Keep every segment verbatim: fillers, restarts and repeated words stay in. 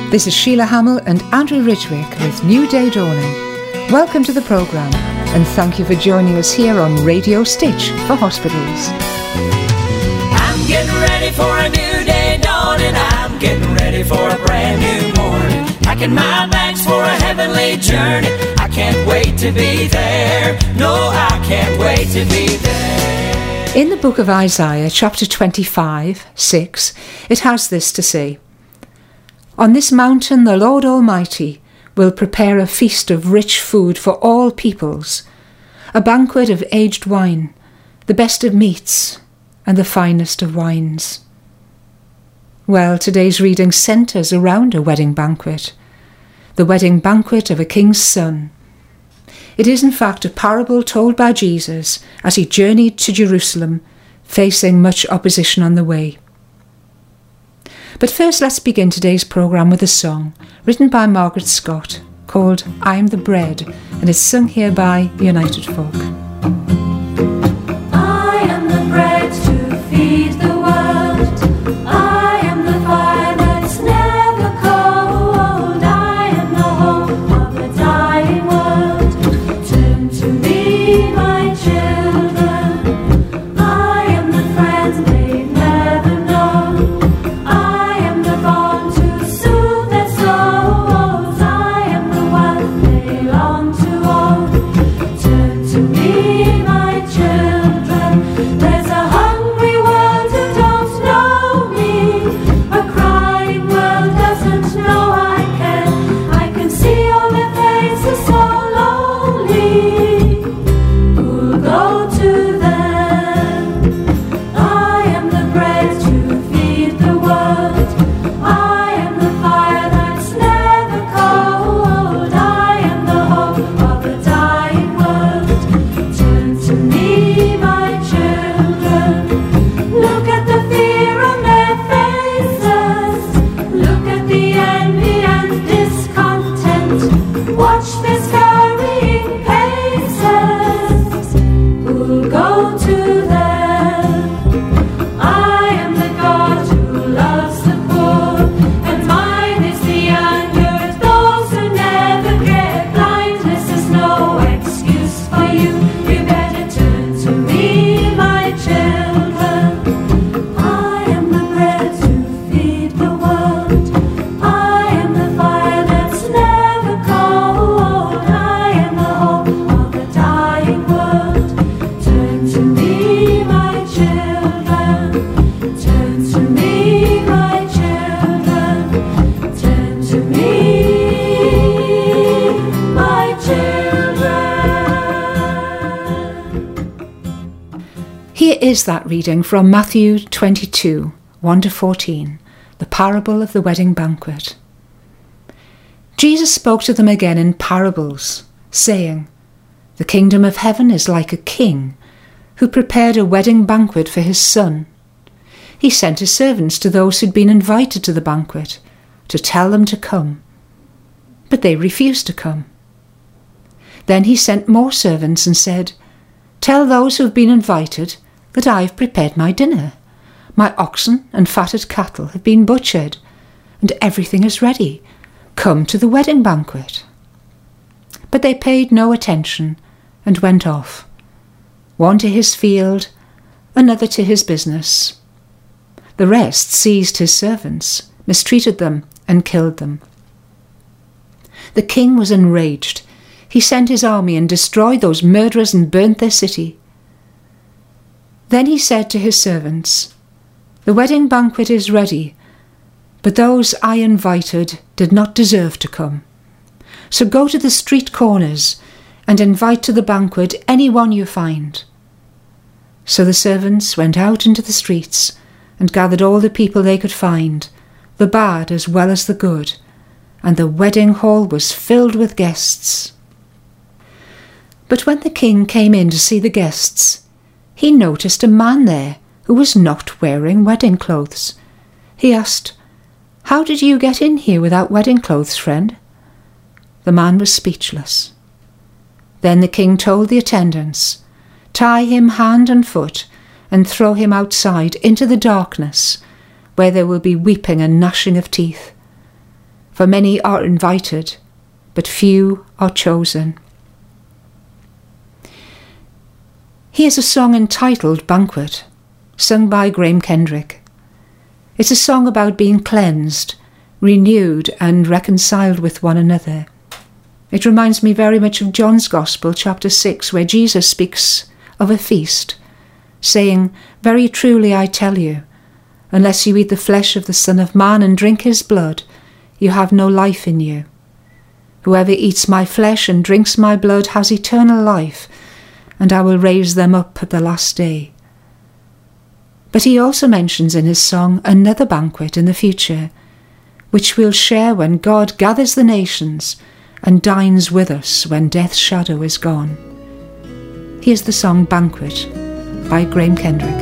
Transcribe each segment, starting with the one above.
This is Sheila Hamill and Andrew Ridgwick with New Day Dawning. Welcome to the programme and thank you for joining us here on Radio Stitch for Hospitals. I'm getting ready for a new day dawning. I'm getting ready for a brand new morning. Packing my bags for a heavenly journey. I can't wait to be there. No, I can't wait to be there. In the book of Isaiah, chapter twenty-five, six, it has this to say: On this mountain the Lord Almighty will prepare a feast of rich food for all peoples, a banquet of aged wine, the best of meats, and the finest of wines. Well, today's reading centres around a wedding banquet, the wedding banquet of a king's son. It is in fact a parable told by Jesus as he journeyed to Jerusalem, facing much opposition on the way. But first let's begin today's programme with a song written by Margaret Scott called I Am the Bread, and it's sung here by United Folk. I am the bread to feed the world. I am the fire that's never cold. I am the hope of a dying world. Turn to me, my children. I am the friend they've never known. I am the balm to soothe their souls. I am the wealth they long to own. Turn to me, my children. There's a hungry world who don't know me. A crying world doesn't know I can. I can see all their faces so lonely. Who'll go to them? I am the bread to feed the world. I am the fire that's never cold. I am the hope of a dying world. Turn to me, my children. Look at the fear on their faces. Look at the envy and discontent. Watch their scurrying paces. Who'll go to them? I am the God who loves the poor, and mine is the anger of those who never get. Blindness is no excuse for you. You better turn to me, my children. I am the bread to feed the world. I am the fire that's never cold. I am the hope of a dying world. Turn to me, my children. Turn to me, my children. Turn to me, my children. Here is that reading from Matthew twenty-two, one to fourteen, the parable of the wedding banquet. Jesus spoke to them again in parables, saying, The kingdom of heaven is like a king who prepared a wedding banquet for his son. He sent his servants to those who'd been invited to the banquet to tell them to come, but they refused to come. Then he sent more servants and said, Tell those who have been invited that I have prepared my dinner. My oxen and fatted cattle have been butchered, and everything is ready. Come to the wedding banquet. But they paid no attention and went off, one to his field, another to his business. The rest seized his servants, mistreated them, and killed them. The king was enraged. He sent his army and destroyed those murderers and burnt their city. Then he said to his servants, The wedding banquet is ready, but those I invited did not deserve to come. So go to the street corners and invite to the banquet anyone you find. So the servants went out into the streets and gathered all the people they could find, the bad as well as the good, and the wedding hall was filled with guests. But when the king came in to see the guests, he noticed a man there who was not wearing wedding clothes. He asked, How did you get in here without wedding clothes, friend? The man was speechless. Then the king told the attendants, Tie him hand and foot and throw him outside into the darkness, where there will be weeping and gnashing of teeth. For many are invited, but few are chosen. Here's a song entitled Banquet, sung by Graham Kendrick. It's a song about being cleansed, renewed and reconciled with one another. It reminds me very much of John's Gospel, chapter six, where Jesus speaks of a feast, saying, "Very truly I tell you, unless you eat the flesh of the Son of Man and drink his blood, you have no life in you. Whoever eats my flesh and drinks my blood has eternal life, and I will raise them up at the last day." But he also mentions in his song another banquet in the future, which we'll share when God gathers the nations and dines with us when death's shadow is gone. Here's the song Banquet by Graham Kendrick.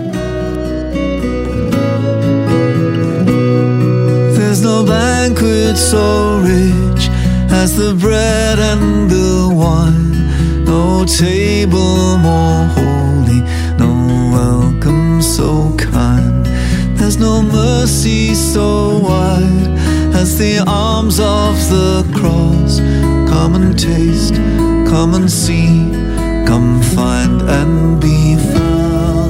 There's no banquet so rich as the bread and the wine, no table more holy, no welcome so kind. There's no mercy so wide as the arms of the cross. Come and taste, come and see, come find and be found.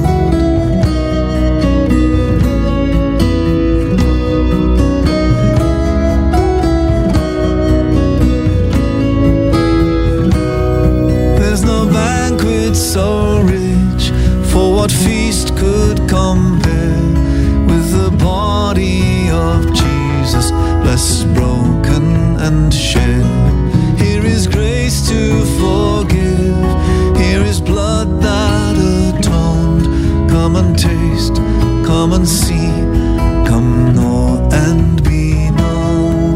There's no banquet so rich, for what feast could compare with the body of Jesus, blessed, broken and shed. Here is grace to forgive, here is blood that atoned. Come and taste, come and see, come know and be known.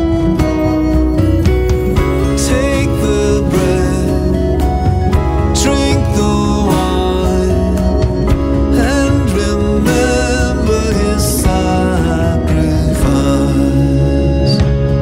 Take the bread, drink the wine, and remember his sacrifice.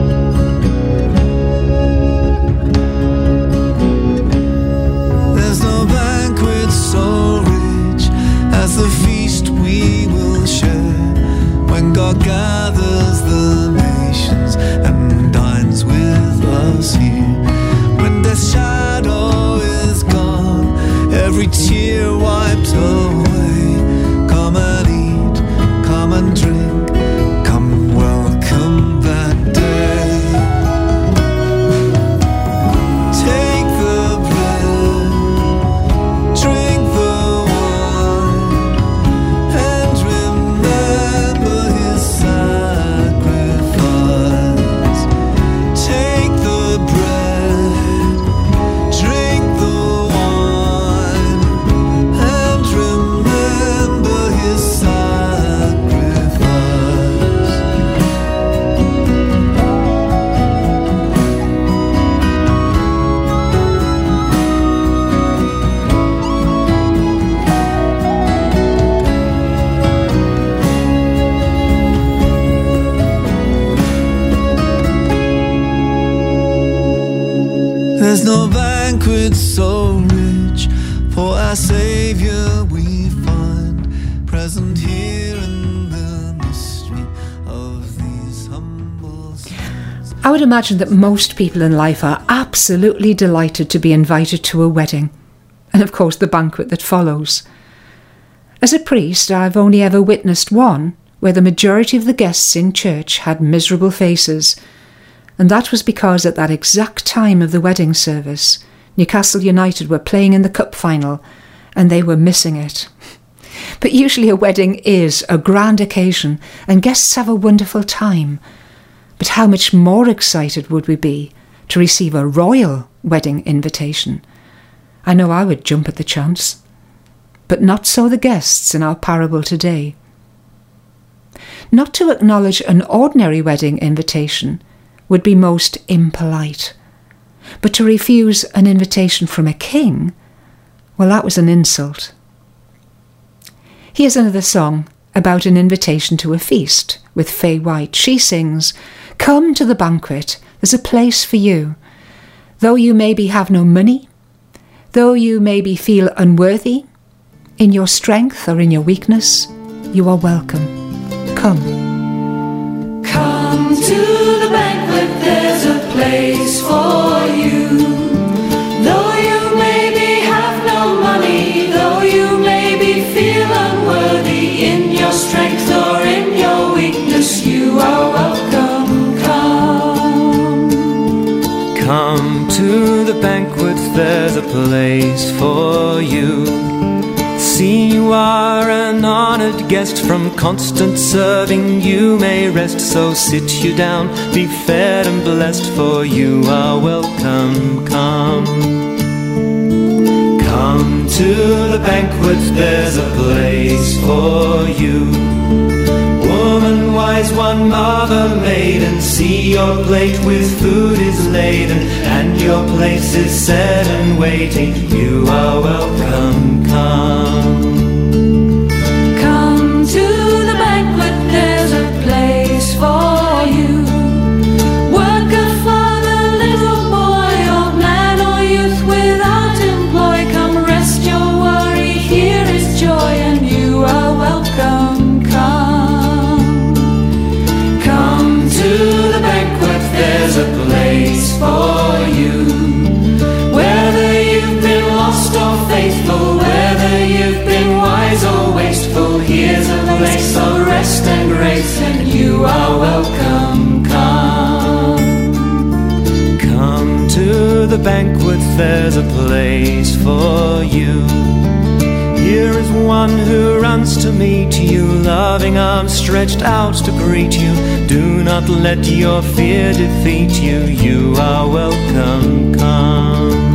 There's no banquet so rich as the feast we will share when God gathers the nations and dines with us here. When death's shadow is gone, every tear wiped away. Come and eat, come and drink, come welcome that day. Take the bread, drink the wine, and remember his sacrifice. Take the bread, drink the wine, and remember his sacrifice. There's no banquet so rich, for our Savior we find present here in the mystery of these humble signs. I would imagine that most people in life are absolutely delighted to be invited to a wedding, and of course the banquet that follows. As a priest, I've only ever witnessed one where the majority of the guests in church had miserable faces, and that was because at that exact time of the wedding service, Newcastle United were playing in the cup final and they were missing it. But usually a wedding is a grand occasion and guests have a wonderful time. But how much more excited would we be to receive a royal wedding invitation? I know I would jump at the chance. But not so the guests in our parable today. Not to acknowledge an ordinary wedding invitation would be most impolite. But to refuse an invitation from a king, well, that was an insult. Here's another song about an invitation to a feast with Faye White. She sings, "Come to the banquet, there's a place for you. Though you maybe have no money, though you maybe feel unworthy, in your strength or in your weakness, you are welcome. Come." Come to the place for you. Though you maybe have no money, though you maybe feel unworthy, in your strength or in your weakness, you are welcome. Come. Come to the banquet, there's a place for you. See, you are an honored guest, from constant serving you may rest. So sit you down, be fed and blessed, for you are welcome. Come. Come to the banquet, there's a place for you. Woman wise, one mother maiden, see your plate with food is laden, and your place is set and waiting. You are welcome. Come. Come to the banquet, there's a place for you. Worker, father, little boy, old man or youth without employ, come rest your worry, here is joy, and you are welcome. Come. Come to the banquet, there's a place for you. Whether you've been lost or faithful, whether you've been wise or wasteful, here's a place of rest and grace, and you are welcome. Come. Come to the banquet, there's a place for you. Here is one who runs to meet you, loving arms stretched out to greet you. Do not let your fear defeat you, you are welcome. Come.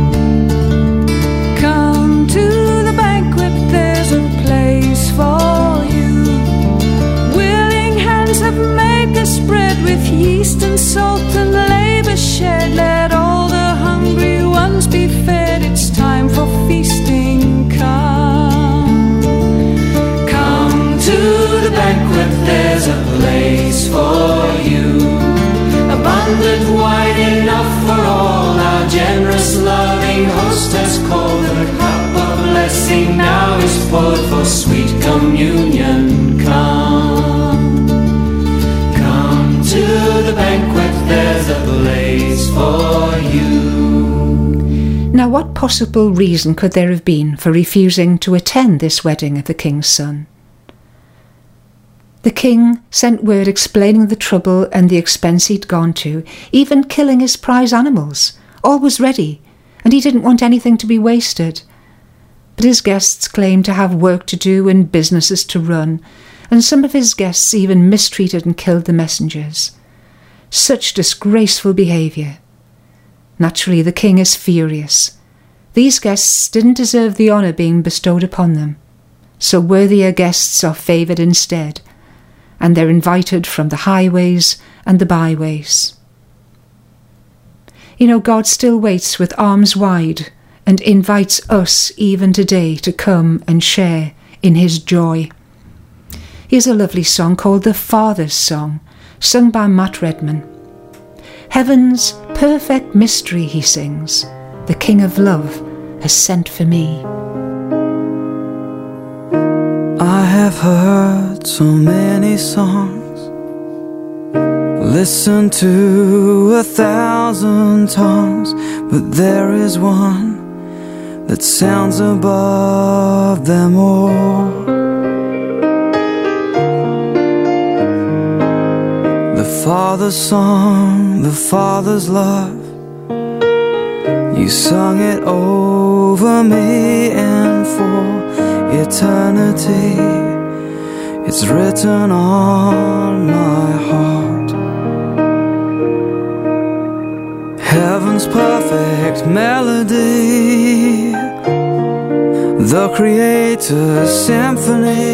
Come to the banquet, there's a place for you. Willing hands have made this bread with yeast and salt and labor shared. Let all the hungry ones be fed, it's time for feasting. Come. Come to the banquet, there's a place for you. Abundant wine enough for all, our generous loving host has called. The cup of blessing now is poured for sweet communion. Come. Come to the banquet, there's a place for you. Now, what possible reason could there have been for refusing to attend this wedding of the king's son? The king sent word explaining the trouble and the expense he'd gone to, even killing his prize animals. All was ready, and he didn't want anything to be wasted. But his guests claimed to have work to do and businesses to run, and some of his guests even mistreated and killed the messengers. Such disgraceful behaviour. Naturally, the king is furious. These guests didn't deserve the honour being bestowed upon them, so worthier guests are favoured instead, and they're invited from the highways and the byways. You know, God still waits with arms wide and invites us even today to come and share in his joy. Here's a lovely song called The Father's Song, sung by Matt Redman. Heaven's perfect mystery, he sings, the King of Love has sent for me. I have heard so many songs, listened to a thousand tongues, but there is one that sounds above them all. The Father's song, the Father's love, you sung it over me, and for eternity it's written on my heart. Heaven's perfect melody, the Creator's symphony,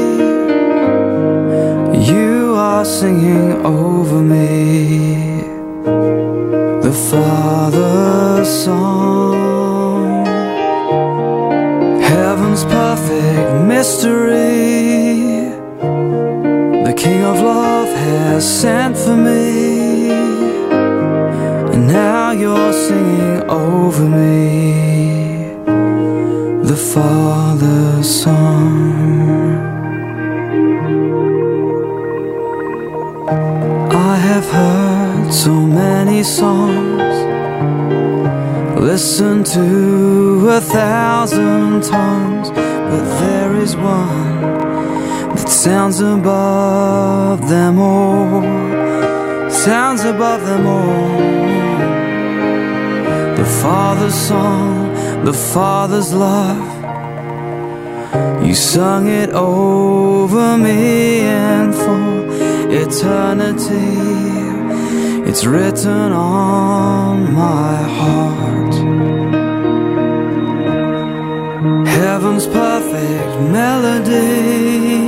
you are singing over me. The Father's song, heaven's perfect mystery, the King of Love has sent for me, and now you're singing over me. The Father's song. I have heard so many songs, listen to a thousand tongues, but there is one that sounds above them all, sounds above them all. The Father's song, the Father's love, you sung it over me, and for eternity it's written on my heart. Heaven's perfect melody,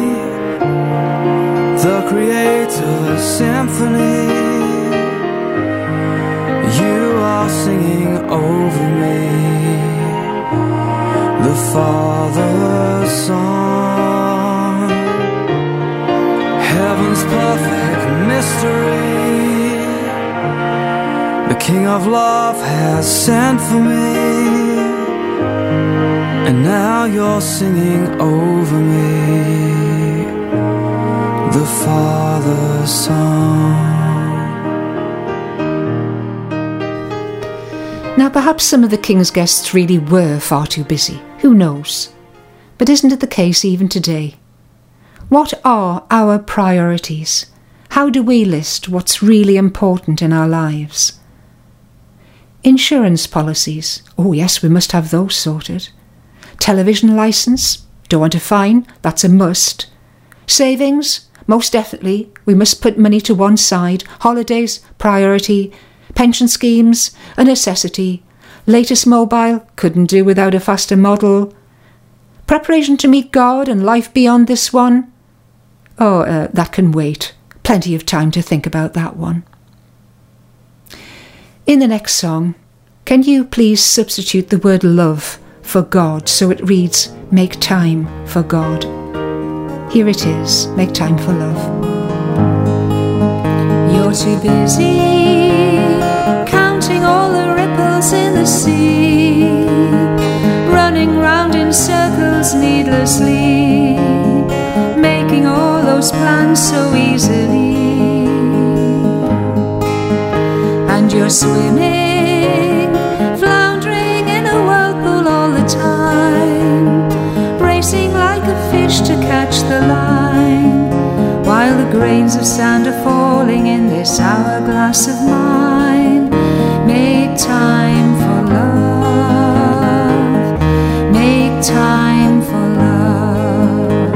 the Creator's symphony, you are singing over me, the Father's song. Heaven's perfect mystery, the King of love has sent for me, and now you're singing over me, the Father's song. Now perhaps some of the King's guests really were far too busy. Who knows? But isn't it the case even today? What are our priorities? How do we list what's really important in our lives? Insurance policies. Oh yes, we must have those sorted. Television licence. Don't want a fine. That's a must. Savings. Most definitely. We must put money to one side. Holidays. Priority. Pension schemes. A necessity. Latest mobile. Couldn't do without a faster model. Preparation to meet God and life beyond this one. Oh, uh, that can wait. Plenty of time to think about that one. In the next song, can you please substitute the word love for God so it reads, make time for God. Here it is, make time for love. You're too busy counting all the ripples in the sea, running round in circles needlessly, making all those plans so easily. And you're swimming, floundering in a whirlpool all the time, racing like a fish to catch the line, while the grains of sand are falling in this hourglass of mine. Make time for love, make time for love.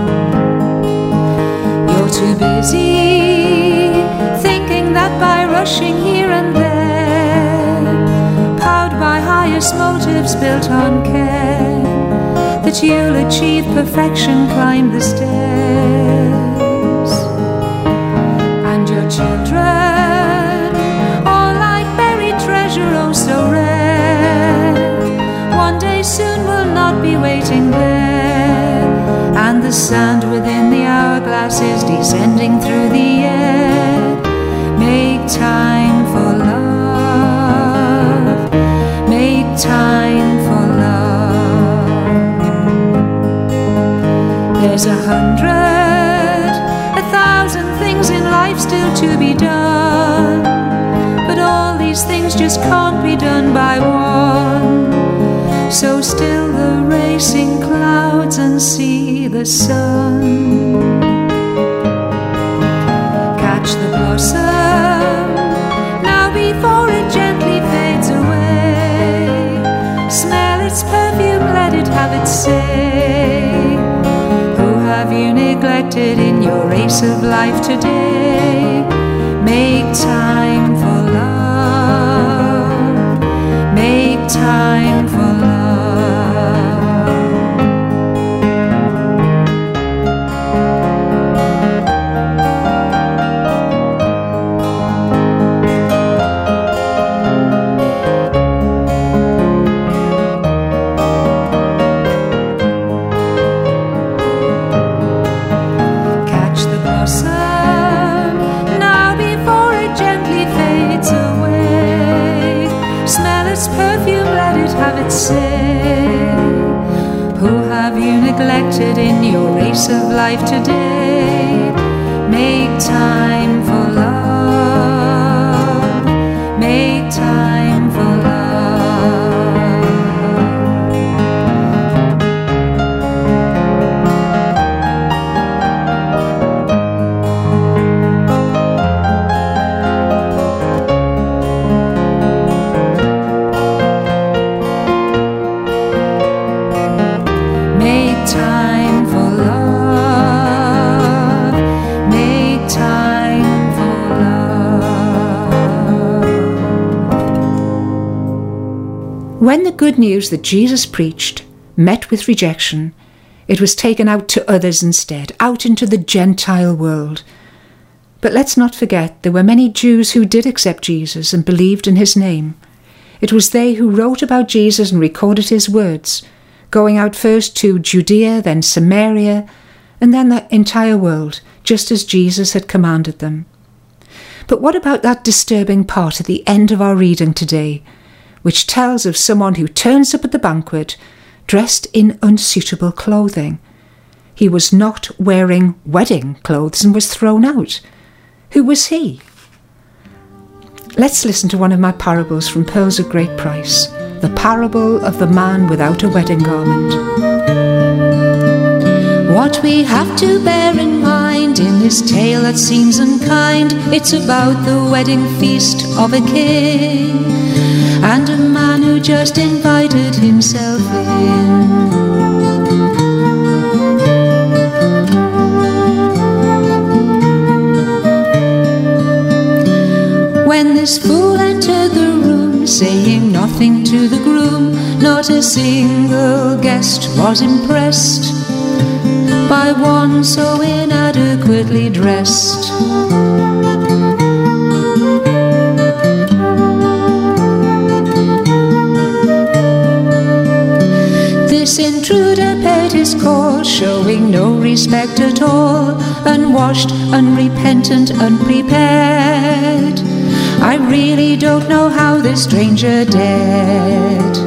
You're too busy thinking that by rushing here and there, powered by highest motives built on care, that you'll achieve perfection, climb the stairs. And your children, all like buried treasure, oh so rare, one day soon will not be waiting there, and the sand within the hourglass is descending through the air. Make time for love, make time for love. There's a hundred, a thousand things in life still to be done, but all these things just can't be done by one. So still the racing clouds and see the sun. Catch the blossom now before it gently fades away. Smell its perfume, let it have its say. Who have you neglected in your race of life today? Make time for love, make time for love. Neglected in your race of life today, make time for love. When the good news that Jesus preached met with rejection, it was taken out to others instead, out into the Gentile world. But let's not forget there were many Jews who did accept Jesus and believed in his name. It was they who wrote about Jesus and recorded his words, going out first to Judea, then Samaria, and then the entire world, just as Jesus had commanded them. But what about that disturbing part at the end of our reading today, which tells of someone who turns up at the banquet dressed in unsuitable clothing? He was not wearing wedding clothes and was thrown out. Who was he? Let's listen to one of my parables from Pearls of Great Price, the parable of the man without a wedding garment. What we have to bear in mind in this tale that seems unkind, it's about the wedding feast of a king and a man who just invited himself in. When this fool entered the room, saying nothing to the groom, not a single guest was impressed by one so inadequately dressed. This intruder paid his call, showing no respect at all, unwashed, unrepentant, unprepared. I really don't know how this stranger dared.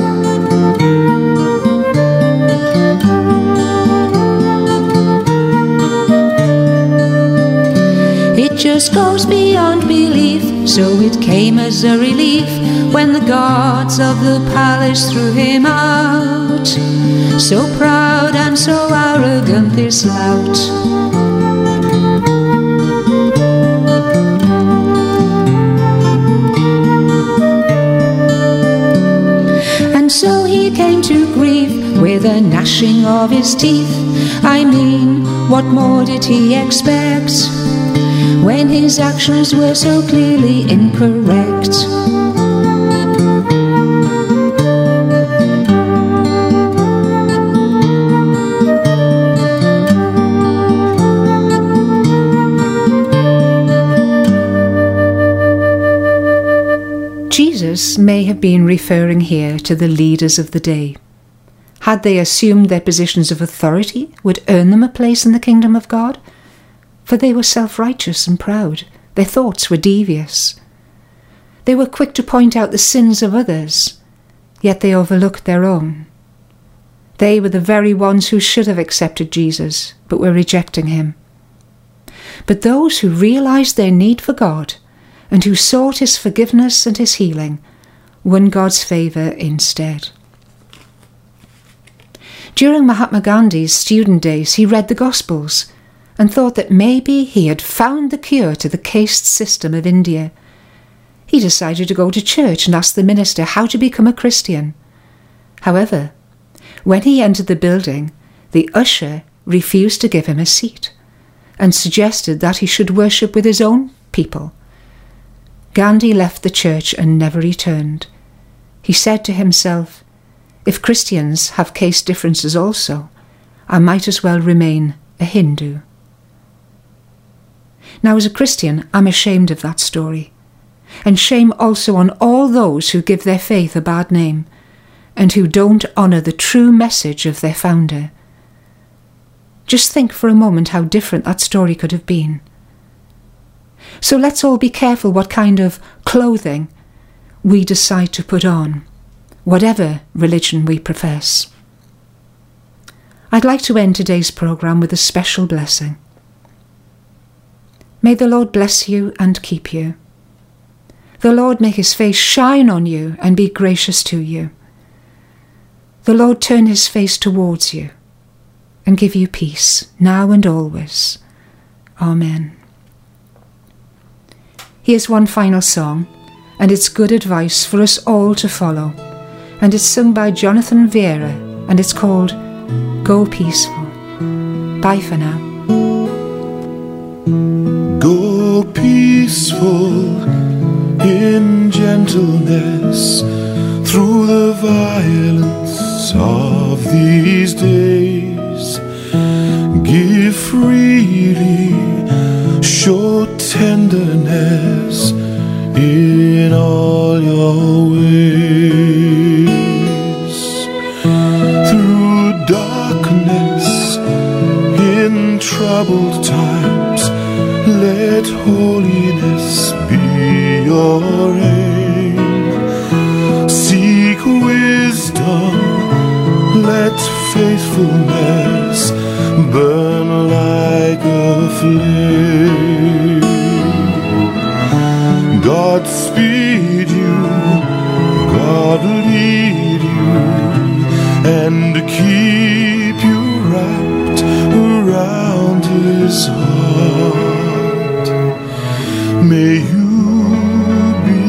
It just goes beyond belief, so it came as a relief when the guards of the palace threw him out. So proud and so arrogant, this lout. So he came to grief with a gnashing of his teeth. I mean, what more did he expect when his actions were so clearly incorrect? Jesus may have been referring here to the leaders of the day. Had they assumed their positions of authority would earn them a place in the kingdom of God? For they were self-righteous and proud. Their thoughts were devious. They were quick to point out the sins of others, yet they overlooked their own. They were the very ones who should have accepted Jesus, but were rejecting him. But those who realized their need for God and who sought his forgiveness and his healing won God's favour instead. During Mahatma Gandhi's student days, he read the Gospels and thought that maybe he had found the cure to the caste system of India. He decided to go to church and ask the minister how to become a Christian. However, when he entered the building, the usher refused to give him a seat and suggested that he should worship with his own people. Gandhi left the church and never returned. He said to himself, if Christians have caste differences also, I might as well remain a Hindu. Now, as a Christian, I'm ashamed of that story, and shame also on all those who give their faith a bad name and who don't honour the true message of their founder. Just think for a moment how different that story could have been. So let's all be careful what kind of clothing we decide to put on, whatever religion we profess. I'd like to end today's programme with a special blessing. May the Lord bless you and keep you. The Lord make his face shine on you and be gracious to you. The Lord turn his face towards you and give you peace, now and always. Amen. Here's one final song, and it's good advice for us all to follow. And it's sung by Jonathan Vieira, and it's called Go Peaceful. Bye for now. Go peaceful in gentleness through the violence of these days. Give freely, show tenderness in all your ways. Through darkness, in troubled times, let holiness be your aim. Seek wisdom, let faithfulness burn like a flame. God speed you, God lead you, and keep you wrapped around His heart. May you be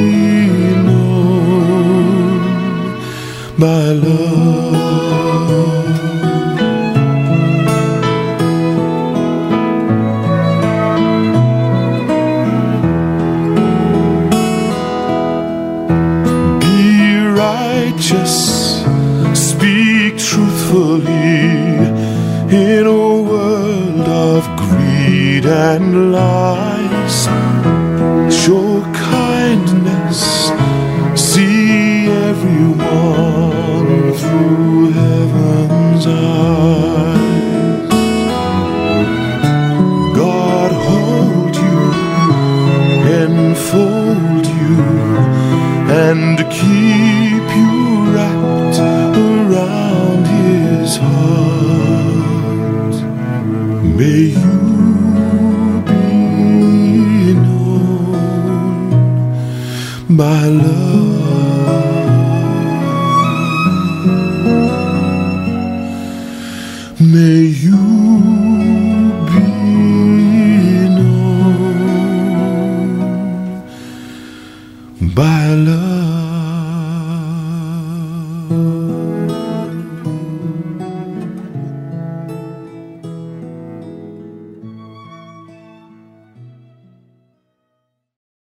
known by love. Speak truthfully in a world of greed and lies. Show kindness, see everyone through heaven's eyes. God hold you, enfold you, and keep you wrapped around His heart. May you be known by love. May you be known by love.